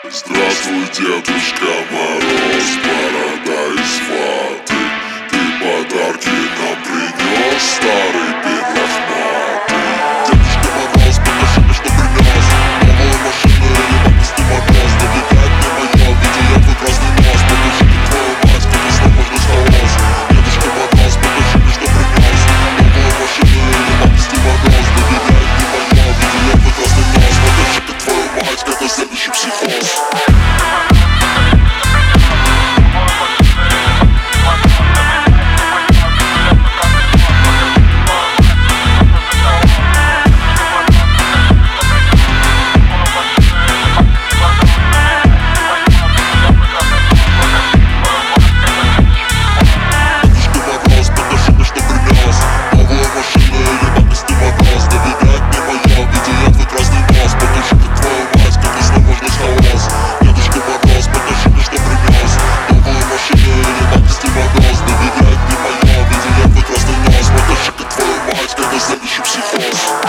Здравствуй, Дедушка Мороз, борода из ваты. Ты подарки нам принес, старый пень лохматый. Дедушка Мороз, покажи мне, что принес. Новую машину или бабушки Мороз. Довигать не мое, ведь я твой красный нос. Покажи мне твою мать, как из можно схолос. Дедушка Мороз, покажи мне, что принес. Новую машину или бабушки Мороз. Довигать не мое, ведь я твой красный нос. Покажи мне твою мать, как следующий психоз. Следующий психоз.